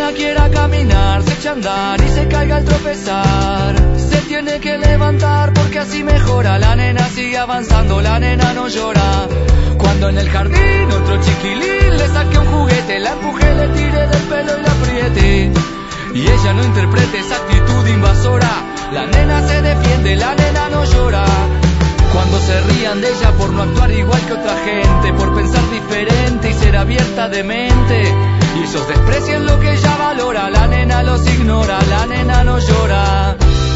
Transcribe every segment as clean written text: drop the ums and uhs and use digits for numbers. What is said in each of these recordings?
nena quiera caminar, se echa a andar y se caiga al tropezar. Se tiene que levantar porque así mejora. La nena sigue avanzando, la nena no llora. Cuando en el jardín otro chiquilín le saque un juguete, la empuje, le tire del pelo y la apriete, y ella no interprete esa actitud invasora. La nena se defiende, la nena no llora. Cuando se rían de ella por no actuar igual que otra gente, por pensar diferente y ser abierta de mente, y ellos desprecian lo que ella valora. La nena los ignora, la nena no llora.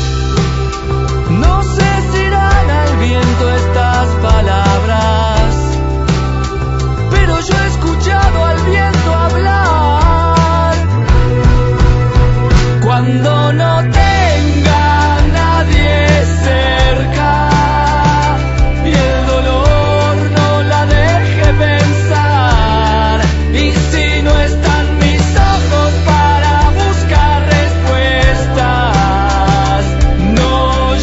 No sé si irán al viento estas palabras, pero yo he escuchado al viento hablar. Cuando no tenga nadie cerca y el dolor no la deje pensar, y si no están mis ojos para buscar respuestas, no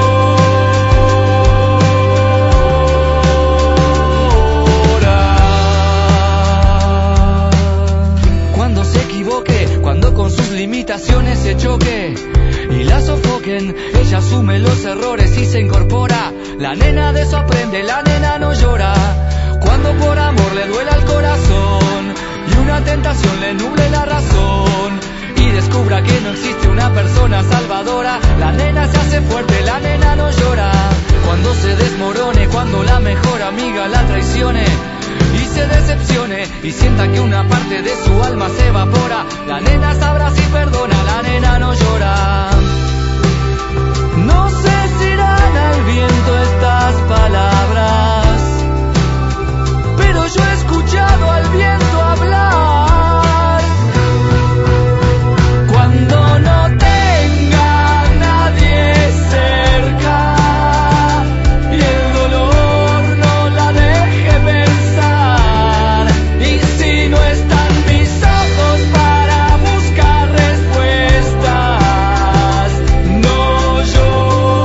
llora. Cuando se equivoque, cuando con sus limitaciones se choque y la sofoquen, ella asume los errores y se incorpora. La nena de eso aprende, la nena no llora. Cuando por amor le duela el corazón y una tentación le nuble la razón, y descubra que no existe una persona salvadora, la nena se hace fuerte, la nena no llora. Cuando se desmorone, cuando la mejor amiga la traicione y se decepcione y sienta que una parte de su alma se evapora, la nena sabrá si perdona, la nena no llora. No sé si irán al viento estas palabras, pero yo he escuchado al viento hablar. Cuando no tenga nadie cerca y el dolor no la deje pensar, y si no están mis ojos para buscar respuestas, no llora.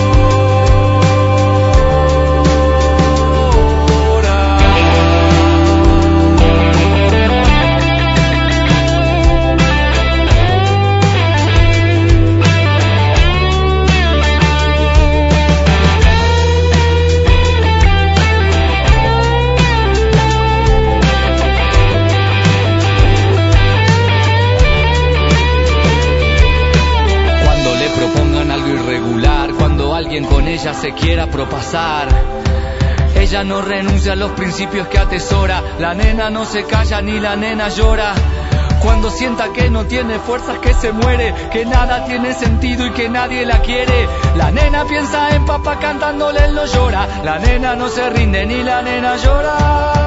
Cuando le propongan algo irregular, cuando alguien con ella se quiera propasar, ella no renuncia a los principios que atesora. La nena no se calla ni la nena llora. Cuando sienta que no tiene fuerzas, que se muere, que nada tiene sentido y que nadie la quiere, la nena piensa en papá cantándole, él no llora. La nena no se rinde ni la nena llora.